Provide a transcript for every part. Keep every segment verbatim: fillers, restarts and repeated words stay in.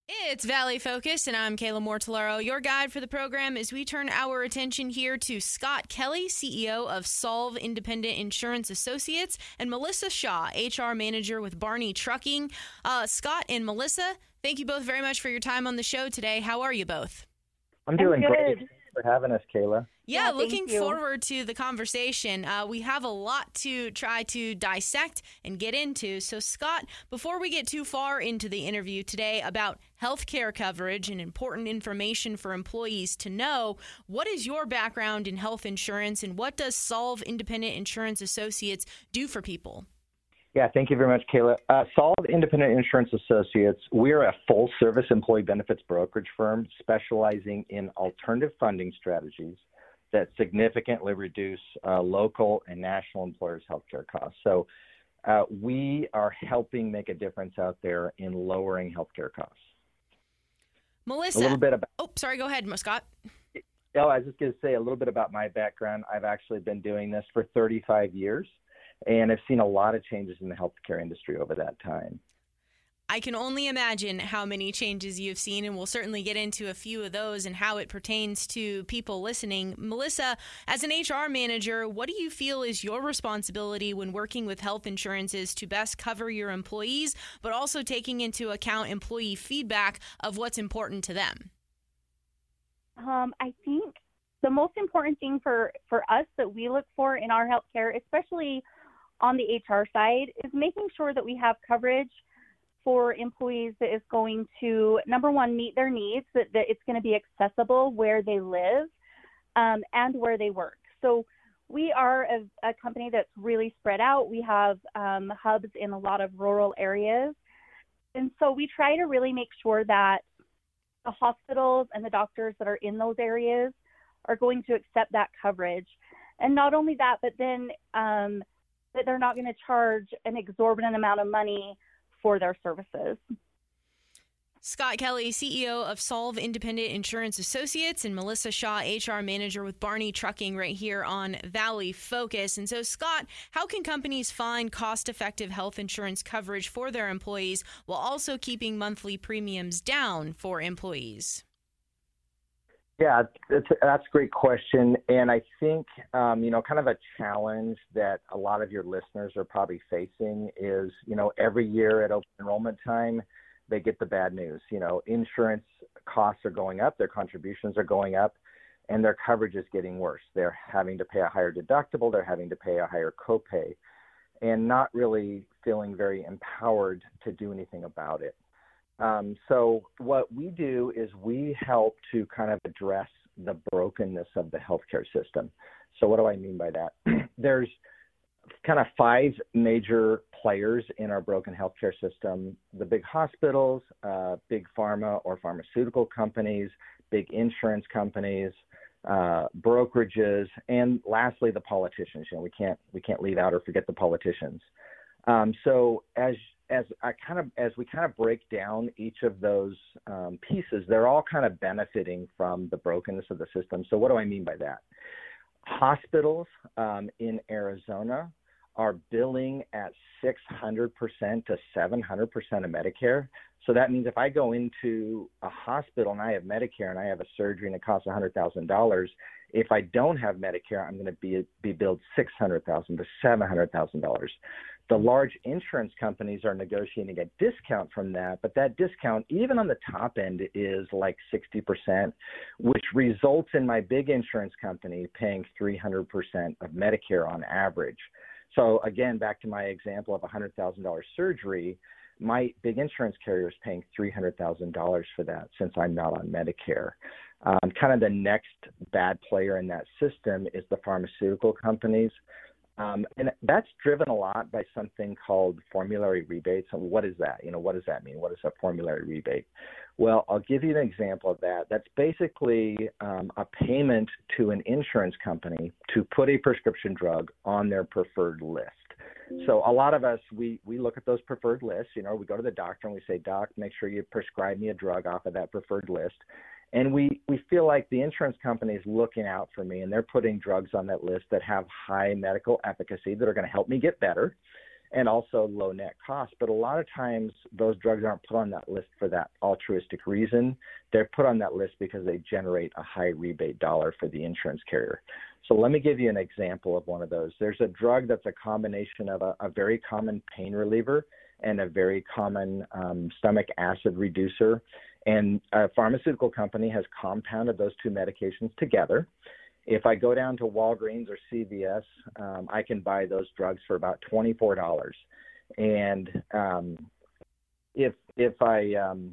It's Valley Focus, and I'm Kayla Mortellaro, your guide for the program as we turn our attention here to Scott Kelly, C E O of Solve Independent Insurance Associates, and Melissa Shaw, H R Manager with Barney Trucking. Uh, Scott and Melissa, thank you both very much for your time on the show today. How are you both? I'm doing I'm great. Thanks for having us, Kayla. Yeah, Yeah, looking thank you. forward to the conversation. Uh, we have a lot to try to dissect and get into. So, Scott, before we get too far into the interview today about healthcare coverage and important information for employees to know, what is your background in health insurance and what does Solve Independent Insurance Associates do for people? Yeah, thank you very much, Kayla. Uh, Solve Independent Insurance Associates, we're a full-service employee benefits brokerage firm specializing in alternative funding strategies that significantly reduce uh, local and national employers' healthcare costs. So uh, we are helping make a difference out there in lowering healthcare costs. Melissa. A little bit about. Oh, sorry. Go ahead, Scott. Oh, I was just going to say a little bit about my background. I've actually been doing this for thirty-five years, and I've seen a lot of changes in the healthcare industry over that time. I can only imagine how many changes you've seen, and we'll certainly get into a few of those and how it pertains to people listening. Melissa, as an H R manager, what do you feel is your responsibility when working with health insurances to best cover your employees, but also taking into account employee feedback of what's important to them? Um, I think the most important thing for, for us that we look for in our healthcare, especially on the H R side, is making sure that we have coverage for employees that is going to, number one, meet their needs, that, that it's going to be accessible where they live um, and where they work. So we are a, a company that's really spread out. We have um, hubs in a lot of rural areas. And so we try to really make sure that the hospitals and the doctors that are in those areas are going to accept that coverage. And not only that, but then um, that they're not going to charge an exorbitant amount of money for their services. Scott Kelly, C E O of Solve Independent Insurance Associates, and Melissa Shaw, H R Manager with Barney Trucking, right here on Valley Focus. And so, Scott, how can companies find cost-effective health insurance coverage for their employees while also keeping monthly premiums down for employees? Yeah, that's, that's a great question. And I think, um, you know, kind of a challenge that a lot of your listeners are probably facing is, you know, every year at open enrollment time, they get the bad news. You know, insurance costs are going up, their contributions are going up, and their coverage is getting worse. They're having to pay a higher deductible, they're having to pay a higher copay, and not really feeling very empowered to do anything about it. Um, so what we do is we help to kind of address the brokenness of the healthcare system. So what do I mean by that? There's kind of five major players in our broken healthcare system: the big hospitals, uh, big pharma or pharmaceutical companies, big insurance companies, uh, brokerages, and lastly, the politicians. You know, we can't we can't leave out or forget the politicians. Um, so as as I kind of as we kind of break down each of those um, pieces, they're all kind of benefiting from the brokenness of the system. So what do I mean by that? Hospitals um, in Arizona are billing at six hundred percent to seven hundred percent of Medicare. So that means if I go into a hospital and I have Medicare and I have a surgery and it costs one hundred thousand dollars, if I don't have Medicare, I'm going to be be billed six hundred thousand dollars to seven hundred thousand dollars. The large insurance companies are negotiating a discount from that, but that discount, even on the top end, is like sixty percent, which results in my big insurance company paying three hundred percent of Medicare on average. So again, back to my example of a one hundred thousand dollars surgery, my big insurance carrier is paying three hundred thousand dollars for that since I'm not on Medicare. Um, kind of the next bad player in that system is the pharmaceutical companies. Um, and that's driven a lot by something called formulary rebates. And what is that? You know, what does that mean? What is a formulary rebate? Well, I'll give you an example of that. That's basically um, a payment to an insurance company to put a prescription drug on their preferred list. So a lot of us, we, we look at those preferred lists. You know, we go to the doctor and we say, Doc, make sure you prescribe me a drug off of that preferred list. And we, we feel like the insurance company is looking out for me, and they're putting drugs on that list that have high medical efficacy that are going to help me get better. and also low net cost. But a lot of times those drugs aren't put on that list for that altruistic reason. They're put on that list because they generate a high rebate dollar for the insurance carrier. So let me give you an example of one of those. There's a drug that's a combination of a, a very common pain reliever and a very common um, stomach acid reducer. And a pharmaceutical company has compounded those two medications together. If I go down to Walgreens or C V S, um, I can buy those drugs for about twenty-four dollars. And um, if if I um,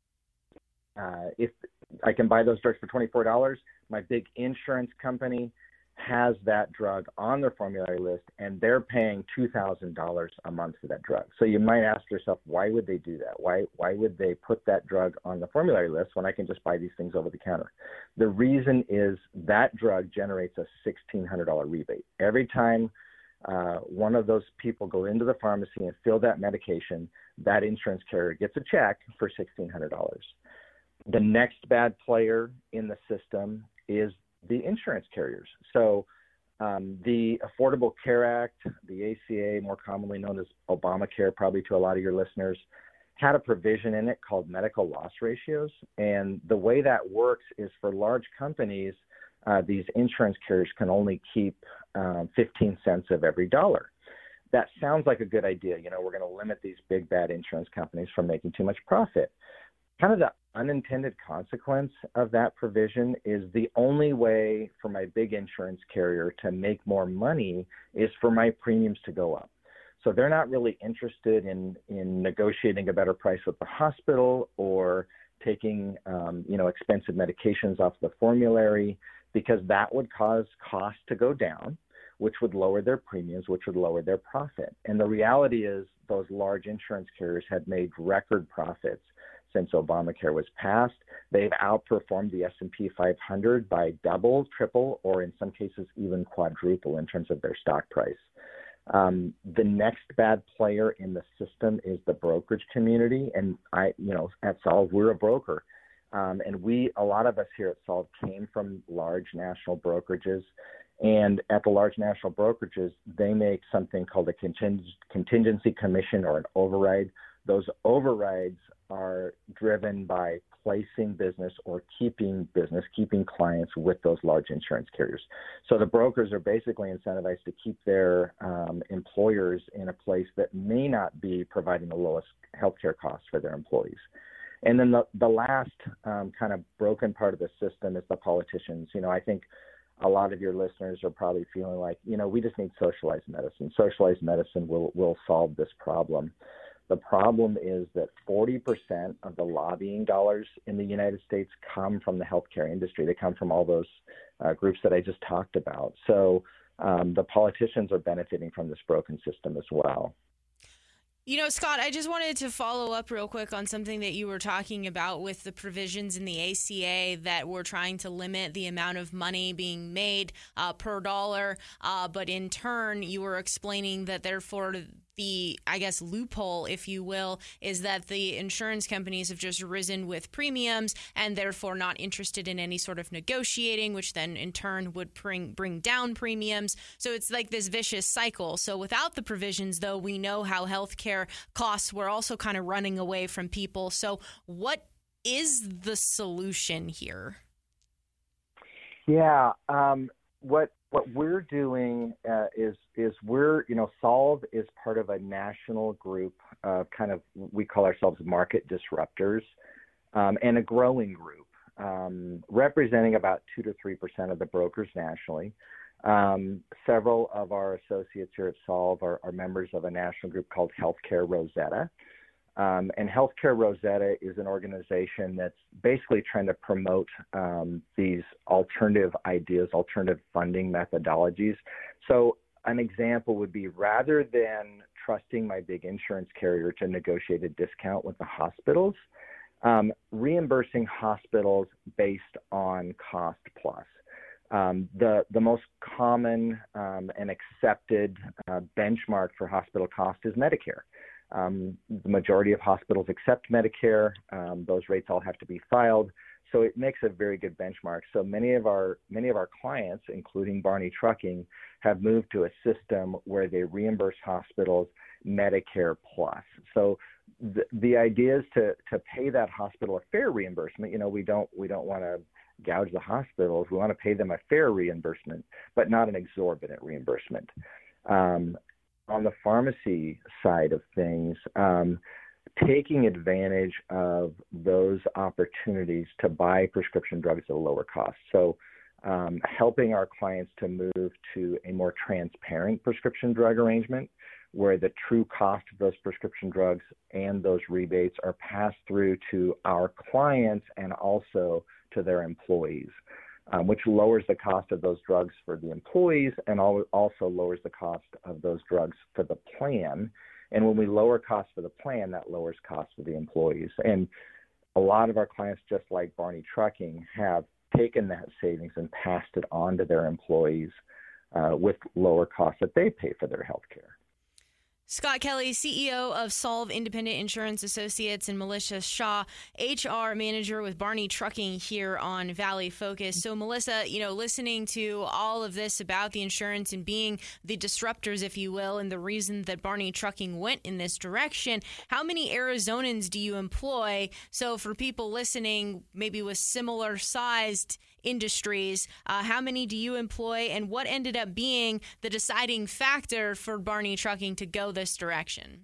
uh, if I can buy those drugs for twenty-four dollars, my big insurance company has that drug on their formulary list, and they're paying two thousand dollars a month for that drug. So you might ask yourself, why would they do that? Why why would they put that drug on the formulary list when I can just buy these things over the counter? The reason is that drug generates a sixteen hundred dollars rebate. Every time uh, one of those people go into the pharmacy and fill that medication, that insurance carrier gets a check for sixteen hundred dollars. The next bad player in the system is the insurance carriers. So um, the Affordable Care Act, the A C A, more commonly known as Obamacare, probably to a lot of your listeners, had a provision in it called medical loss ratios. And the way that works is for large companies, uh, these insurance carriers can only keep um, fifteen cents of every dollar. That sounds like a good idea. You know, we're going to limit these big bad insurance companies from making too much profit. Kind of the unintended consequence of that provision is the only way for my big insurance carrier to make more money is for my premiums to go up. So they're not really interested in, in negotiating a better price with the hospital or taking, um, you know, expensive medications off the formulary, because that would cause costs to go down, which would lower their premiums, which would lower their profit. And the reality is those large insurance carriers had made record profits since Obamacare was passed. They've outperformed the S and P five hundred by double, triple, or in some cases even quadruple in terms of their stock price. Um, the next bad player in the system is the brokerage community. And I, you know, at Solve, we're a broker. Um, and we, a lot of us here at Solve came from large national brokerages. And at the large national brokerages, they make something called a conting- contingency commission or an override. Those overrides are driven by placing business or keeping business, keeping clients with those large insurance carriers. So the brokers are basically incentivized to keep their um, employers in a place that may not be providing the lowest healthcare costs for their employees. And then the, the last um, kind of broken part of the system is the politicians. You know, I think a lot of your listeners are probably feeling like, you know, we just need socialized medicine. Socialized medicine will, will solve this problem. The problem is that forty percent of the lobbying dollars in the United States come from the healthcare industry. They come from all those uh, groups that I just talked about. So um, the politicians are benefiting from this broken system as well. You know, Scott, I just wanted to follow up real quick on something that you were talking about with the provisions in the A C A that were trying to limit the amount of money being made uh, per dollar. Uh, but in turn, you were explaining that therefore the, I guess, loophole, if you will, is that the insurance companies have just risen with premiums and therefore not interested in any sort of negotiating, which then in turn would bring bring down premiums. So it's like this vicious cycle. So without the provisions, though, we know how healthcare costs were also kind of running away from people. So what is the solution here? Yeah, um, what what we're doing uh, is is we're, you know, Solve is part of a national group of kind of, we call ourselves market disruptors, um, and a growing group, um, representing about two to three percent of the brokers nationally. Um, several of our associates here at Solve are, are members of a national group called Healthcare Rosetta. Um, and Healthcare Rosetta is an organization that's basically trying to promote um, these alternative ideas, alternative funding methodologies. So an example would be, rather than trusting my big insurance carrier to negotiate a discount with the hospitals, um, reimbursing hospitals based on cost plus. Um, the, the most common um, and accepted uh, benchmark for hospital cost is Medicare. Um, the majority of hospitals accept Medicare. Um, those rates all have to be filed. so it makes a very good benchmark. So many of our many of our clients, including Barney Trucking, have moved to a system where they reimburse hospitals Medicare Plus. So the, the idea is to to pay that hospital a fair reimbursement. You know, we don't we don't want to gouge the hospitals. We want to pay them a fair reimbursement, but not an exorbitant reimbursement. Um, on the pharmacy side of things, um, taking advantage of those opportunities to buy prescription drugs at a lower cost. So um, helping our clients to move to a more transparent prescription drug arrangement where the true cost of those prescription drugs and those rebates are passed through to our clients and also to their employees, um, which lowers the cost of those drugs for the employees and also lowers the cost of those drugs for the plan. And when we lower costs for the plan, that lowers costs for the employees. And a lot of our clients, just like Barney Trucking, have taken that savings and passed it on to their employees uh, with lower costs that they pay for their health care. Scott Kelly, C E O of Solve Independent Insurance Associates, and Melissa Shaw, H R Manager with Barney Trucking here on Valley Focus. So, Melissa, you know, listening to all of this about the insurance and being the disruptors, if you will, and the reason that Barney Trucking went in this direction, how many Arizonans do you employ? So for people listening, maybe with similar sized industries, uh, how many do you employ, and what ended up being the deciding factor for Barney Trucking to go this direction?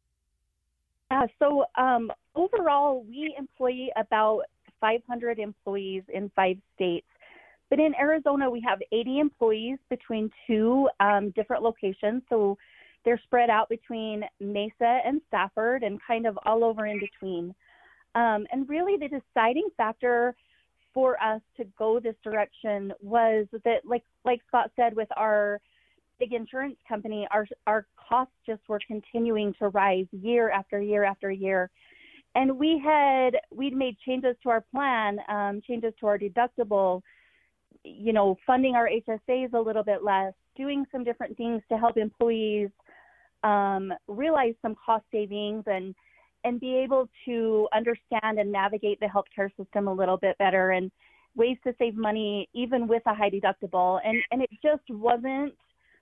Uh, so um, overall, we employ about five hundred employees in five states. But in Arizona, we have eighty employees between two um, different locations. So they're spread out between Mesa and Stafford and kind of all over in between. Um, and really the deciding factor for us to go this direction was that, like like Scott said, with our big insurance company, our our costs just were continuing to rise year after year after year. And we had we'd made changes to our plan, um, changes to our deductible, you know, funding our H S As a little bit less, doing some different things to help employees um, realize some cost savings and and be able to understand and navigate the healthcare system a little bit better, and ways to save money even with a high deductible. And, and it just wasn't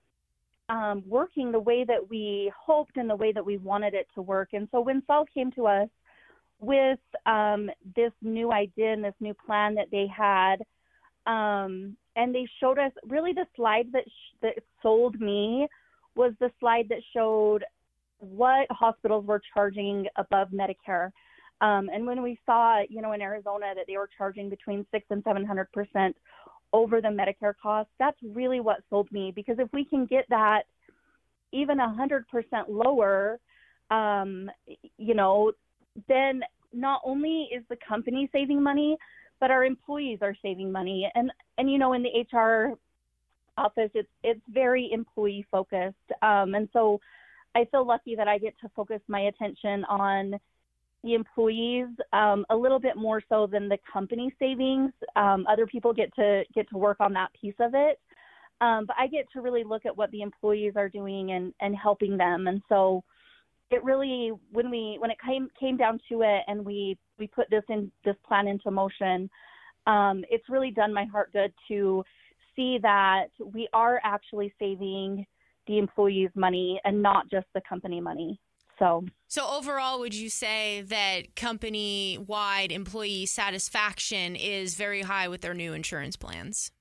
um, working the way that we hoped and the way that we wanted it to work. And so when Solve came to us with um, this new idea and this new plan that they had, um, and they showed us really the slide that, sh- that sold me was the slide that showed what hospitals were charging above Medicare. Um, and when we saw, you know, in Arizona that they were charging between six and seven hundred percent over the Medicare cost, that's really what sold me. Because if we can get that even a hundred percent lower, um, you know, then not only is the company saving money, but our employees are saving money. And and you know, in the H R office, it's it's very employee focused, um, and so I feel lucky that I get to focus my attention on the employees um, a little bit more so than the company savings. Um, other people get to get to work on that piece of it, um, but I get to really look at what the employees are doing and, and helping them. And so it really, when we when it came came down to it, and we we put this in this plan into motion, um, it's really done my heart good to see that we are actually saving the employees' money and not just the company money. So, so overall, would you say that company-wide employee satisfaction is very high with their new insurance plans?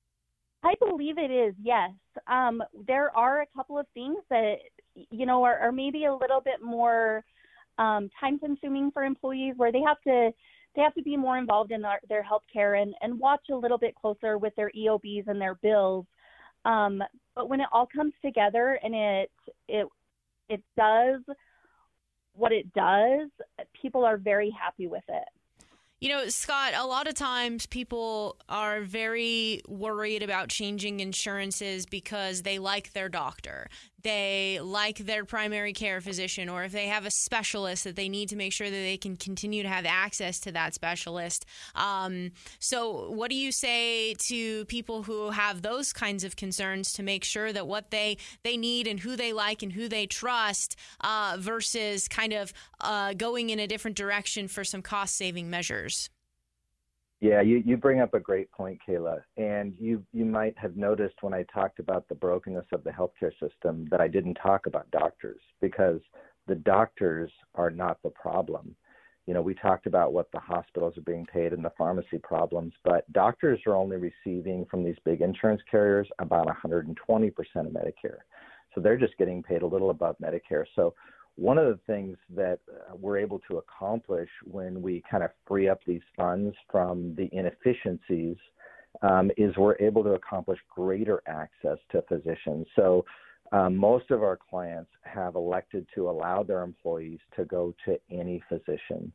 I believe it is, yes. Um, there are a couple of things that, you know, are, are maybe a little bit more um, time-consuming for employees, where they have to they have to be more involved in their, their health care and, and watch a little bit closer with their E O Bs and their bills. Um, but when it all comes together and it it it does what it does, people are very happy with it. You know, Scott, a lot of times people are very worried about changing insurances because they like their doctor. They like their primary care physician, or if they have a specialist that they need to make sure that they can continue to have access to that specialist. Um, so what do you say to people who have those kinds of concerns to make sure that what they, they need and who they like and who they trust uh, versus kind of uh, going in a different direction for some cost-saving measures? Yeah, you, you bring up a great point, Kayla. And you, you might have noticed when I talked about the brokenness of the healthcare system that I didn't talk about doctors, because the doctors are not the problem. You know, we talked about what the hospitals are being paid and the pharmacy problems, but doctors are only receiving from these big insurance carriers about one hundred twenty percent of Medicare. So they're just getting paid a little above Medicare. So one of the things that uh, we're able to accomplish when we kind of free up these funds from the inefficiencies um, is we're able to accomplish greater access to physicians. So um, most of our clients have elected to allow their employees to go to any physician.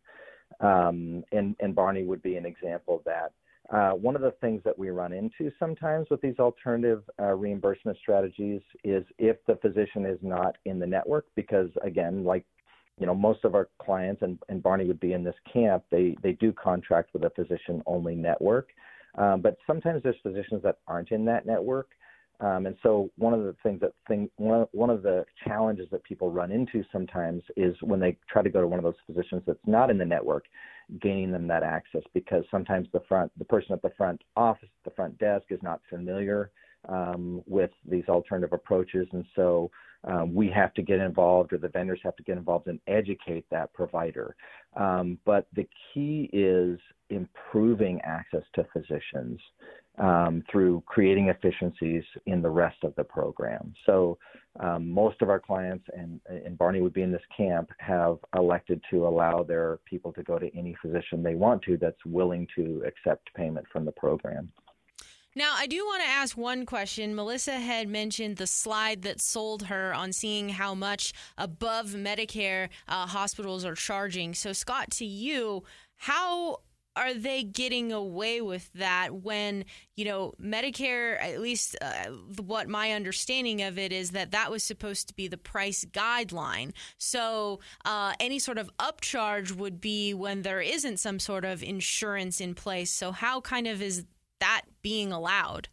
Um, and, and Barney would be an example of that. Uh, one of the things that we run into sometimes with these alternative uh, reimbursement strategies is if the physician is not in the network, because again, like, you know, most of our clients, and, and Barney would be in this camp, they, they do contract with a physician-only network. Um, but sometimes there's physicians that aren't in that network. Um, and so one of the things that thing, one, one of the challenges that people run into sometimes is when they try to go to one of those physicians that's not in the network, gaining them that access, because sometimes the front, the person at the front office, the front desk is not familiar um, with these alternative approaches. And so um, we have to get involved, or the vendors have to get involved and educate that provider. Um, but the key is improving access to physicians um, through creating efficiencies in the rest of the program. So um, most of our clients, and, and Barney would be in this camp, have elected to allow their people to go to any physician they want to that's willing to accept payment from the program. Now, I do want to ask one question. Melissa had mentioned the slide that sold her on seeing how much above Medicare uh, hospitals are charging. So, Scott, to you, how are they getting away with that when, you know, Medicare, at least uh, what my understanding of it is that that was supposed to be the price guideline. So uh, any sort of upcharge would be when there isn't some sort of insurance in place. So how kind of is that being allowed?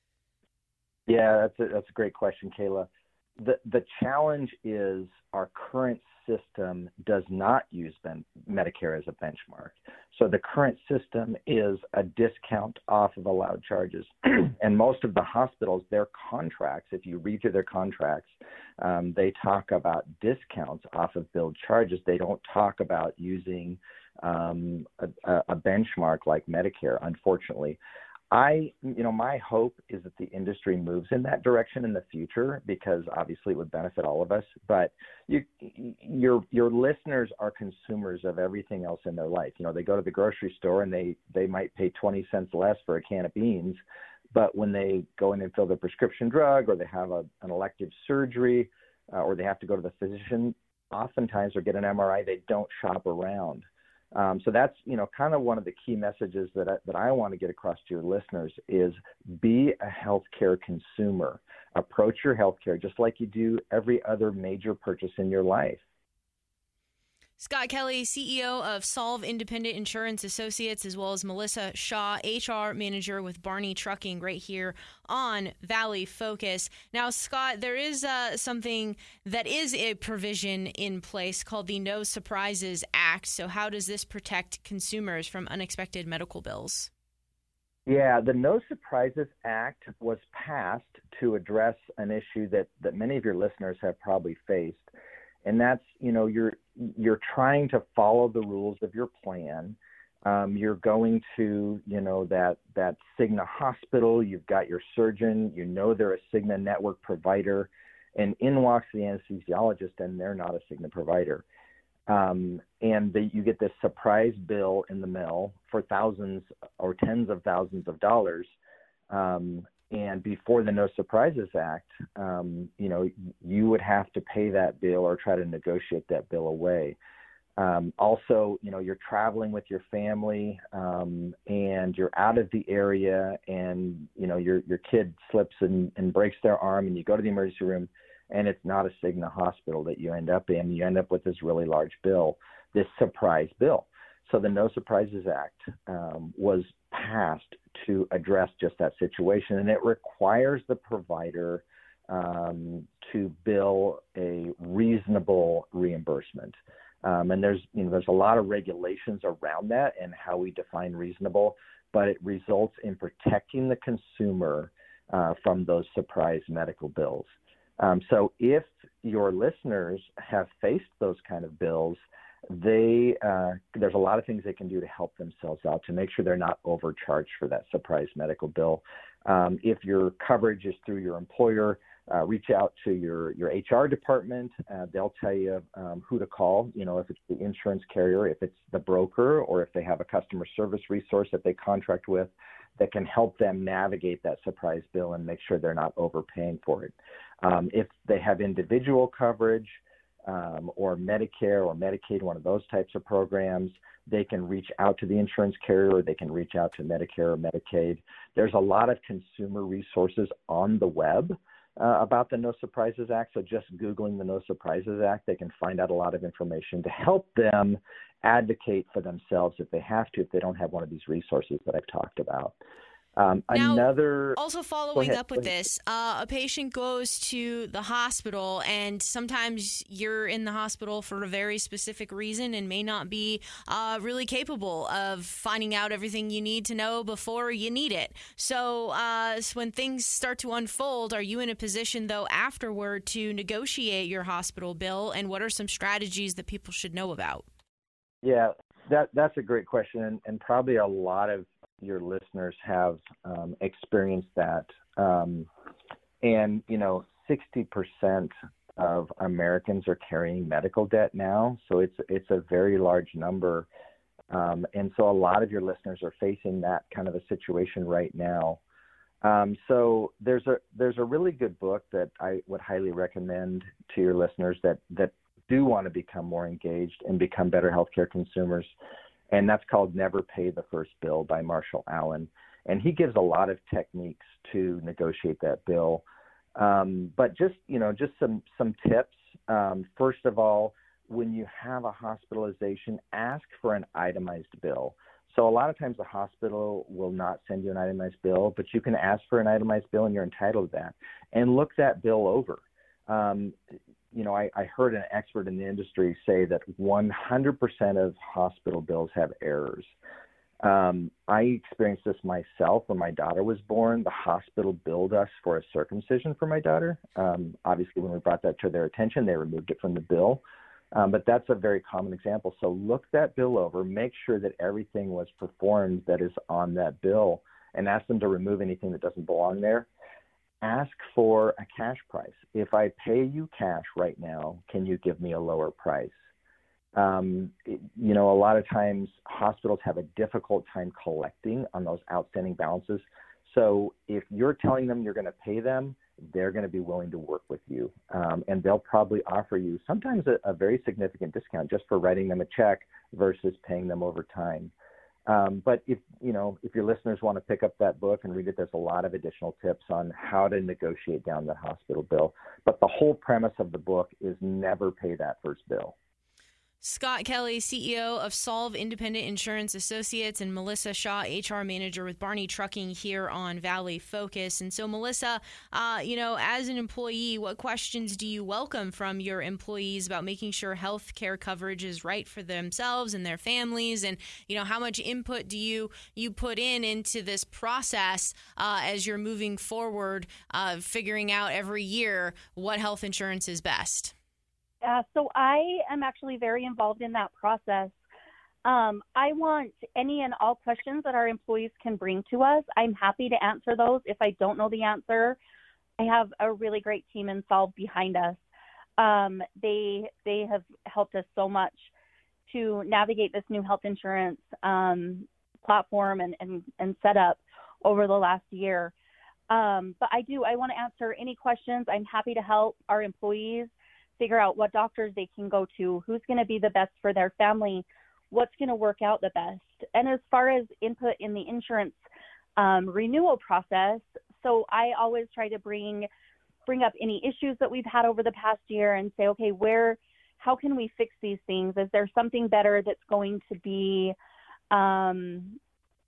Yeah, that's a, that's a great question, Kayla. The, the challenge is our current system does not use ben- Medicare as a benchmark. So the current system is a discount off of allowed charges. And most of the hospitals, their contracts, if you read through their contracts, um, they talk about discounts off of billed charges. They don't talk about using um, a, a benchmark like Medicare, unfortunately. I, you know, my hope is that the industry moves in that direction in the future, because obviously it would benefit all of us. But you, your your listeners are consumers of everything else in their life. You know, they go to the grocery store and they, they might pay twenty cents less for a can of beans, but when they go in and fill their prescription drug, or they have a, an elective surgery, uh, or they have to go to the physician, oftentimes, or get an M R I, they don't shop around. Um, so that's, you know, kind of one of the key messages that I, that I want to get across to your listeners is be a healthcare consumer. Approach your healthcare just like you do every other major purchase in your life. Scott Kelly, C E O of Solve Independent Insurance Associates, as well as Melissa Shaw, H R Manager with Barney Trucking, right here on Valley Focus. Now, Scott, there is uh, something that is a provision in place called the No Surprises Act. So how does this protect consumers from unexpected medical bills? Yeah, the No Surprises Act was passed to address an issue that, that many of your listeners have probably faced. And that's, you know, you're you're trying to follow the rules of your plan. Um, you're going to, you know, that that Cigna hospital. You've got your surgeon. You know they're a Cigna network provider, and in walks the anesthesiologist, and they're not a Cigna provider. Um, and the, you get this surprise bill in the mail for thousands or tens of thousands of dollars. Um, And before the No Surprises Act, um, you know, you would have to pay that bill or try to negotiate that bill away. Um, also, you know, you're traveling with your family um, and you're out of the area, and, you know, your your kid slips and, and breaks their arm, and you go to the emergency room, and it's not a Cigna hospital that you end up in. You end up with this really large bill, this surprise bill. So the No Surprises Act um, was passed to address just that situation, and it requires the provider um, to bill a reasonable reimbursement. Um, and there's, you know, there's a lot of regulations around that and how we define reasonable. but it results in protecting the consumer uh, from those surprise medical bills. Um, so if your listeners have faced those kind of bills, they uh, there's a lot of things they can do to help themselves out to make sure they're not overcharged for that surprise medical bill. Um, if your coverage is through your employer, uh, reach out to your, your H R department. Uh, they'll tell you um, who to call, you know, if it's the insurance carrier, if it's the broker, or if they have a customer service resource that they contract with that can help them navigate that surprise bill and make sure they're not overpaying for it. Um, if they have individual coverage, Um, or Medicare or Medicaid, one of those types of programs, they can reach out to the insurance carrier, or they can reach out to Medicare or Medicaid. There's a lot of consumer resources on the web uh, about the No Surprises Act. So just Googling the No Surprises Act, they can find out a lot of information to help them advocate for themselves if they have to, if they don't have one of these resources that I've talked about. Um, now, another also following up with this, uh, a patient goes to the hospital, and sometimes you're in the hospital for a very specific reason and may not be uh, really capable of finding out everything you need to know before you need it. So, uh, so when things start to unfold, are you in a position, though, afterward to negotiate your hospital bill, and what are some strategies that people should know about? Yeah, that that's a great question, and, and probably a lot of your listeners have um, experienced that. Um, and, you know, sixty percent of Americans are carrying medical debt now. So it's, it's a very large number. Um, and so a lot of your listeners are facing that kind of a situation right now. Um, so there's a, there's a really good book that I would highly recommend to your listeners that, that do want to become more engaged and become better healthcare consumers. And that's called Never Pay the First Bill by Marshall Allen. And he gives a lot of techniques to negotiate that bill. Um, but just, you know, just some, some tips. Um, first of all, when you have a hospitalization, ask for an itemized bill. So a lot of times the hospital will not send you an itemized bill, but you can ask for an itemized bill and you're entitled to that. And look that bill over. Um, You know, I, I heard an expert in the industry say that one hundred percent of hospital bills have errors. Um, I experienced this myself when my daughter was born. The hospital billed us for a circumcision for my daughter. Um, obviously, when we brought that to their attention, they removed it from the bill. Um, but that's a very common example. So look that bill over, make sure that everything was performed that is on that bill, and ask them to remove anything that doesn't belong there. Ask for a cash price. If I pay you cash right now, can you give me a lower price? Um, it, you know, a lot of times hospitals have a difficult time collecting on those outstanding balances. So if you're telling them you're going to pay them, they're going to be willing to work with you. Um, and they'll probably offer you sometimes a, a very significant discount just for writing them a check versus paying them over time. Um, but if, you know, if your listeners want to pick up that book and read it, there's a lot of additional tips on how to negotiate down the hospital bill. But the whole premise of the book is never pay that first bill. Scott Kelly, C E O of Solve Independent Insurance Associates, and Melissa Shaw, H R Manager with Barney Trucking here on Valley Focus. And so, Melissa, uh, you know, as an employee, what questions do you welcome from your employees about making sure health care coverage is right for themselves and their families? And, you know, how much input do you, you put in into this process uh, as you're moving forward, uh, figuring out every year what health insurance is best? Uh, so I am actually very involved in that process. Um, I want any and all questions that our employees can bring to us. I'm happy to answer those. If I don't know the answer, I have a really great team in Solve behind us. Um, they they have helped us so much to navigate this new health insurance um, platform and, and, and setup over the last year. Um, but I do, I want to answer any questions. I'm happy to help our employees figure out what doctors they can go to, who's going to be the best for their family, what's going to work out the best. And as far as input in the insurance um, renewal process, so I always try to bring bring up any issues that we've had over the past year and say, okay, where, how can we fix these things? Is there something better that's going to be um,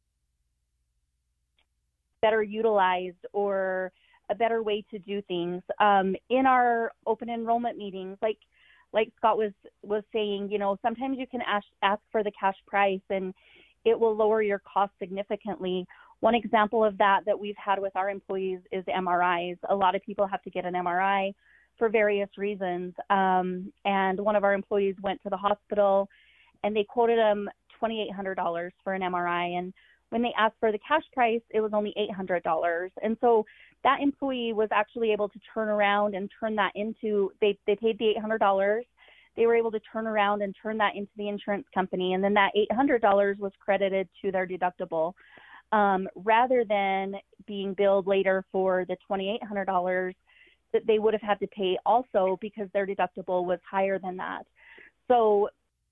better utilized, or a better way to do things? Um, in our open enrollment meetings, like like Scott was was saying, you know, sometimes you can ask ask for the cash price, and it will lower your cost significantly. One example of that that we've had with our employees is M R Is. A lot of people have to get an M R I for various reasons. Um, and one of our employees went to the hospital and they quoted them twenty-eight hundred dollars for an M R I. And when they asked for the cash price, it was only eight hundred dollars. And so that employee was actually able to turn around and turn that into, they, they paid the eight hundred dollars. They were able to turn around and turn that into the insurance company. And then that eight hundred dollars was credited to their deductible, um, rather than being billed later for the twenty-eight hundred dollars that they would have had to pay also because their deductible was higher than that. So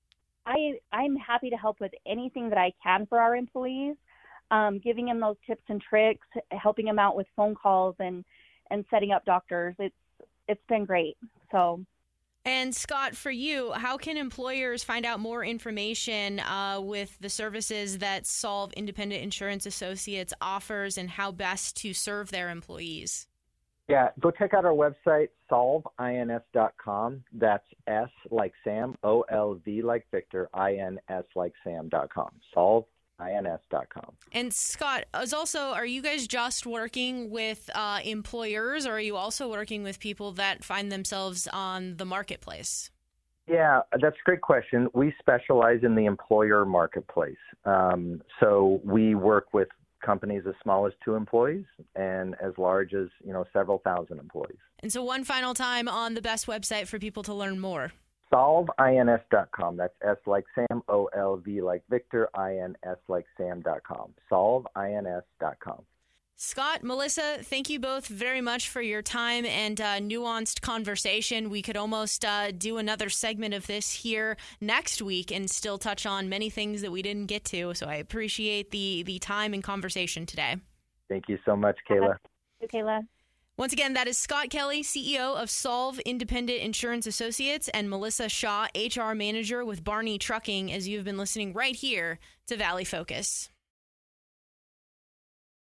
I, I'm happy to help with anything that I can for our employees, um, giving them those tips and tricks, helping them out with phone calls and, and setting up doctors. It's, it's been great. So. And Scott, for you, how can employers find out more information uh, with the services that Solve Independent Insurance Associates offers and how best to serve their employees? Yeah, go check out our website, solve ins dot com. That's S like Sam, O L V like Victor, I N S like Sam dot com. solve ins dot com. And Scott, as also, are you guys just working with uh, employers, or are you also working with people that find themselves on the marketplace? Yeah, that's a great question. We specialize in the employer marketplace. Um, so we work with companies as small as two employees and as large as, you know, several thousand employees. And so one final time on the best website for people to learn more. solve ins dot com. That's S like Sam, O L V like Victor, I N S like Sam dot com. solve ins dot com. Scott, Melissa, thank you both very much for your time and uh, nuanced conversation. We could almost uh, do another segment of this here next week and still touch on many things that we didn't get to. So I appreciate the, the time and conversation today. Thank you so much, Kayla. Thank you, Kayla. Once again, that is Scott Kelly, C E O of Solve Independent Insurance Associates, and Melissa Shaw, H R Manager with Barney Trucking, as you've been listening right here to Valley Focus.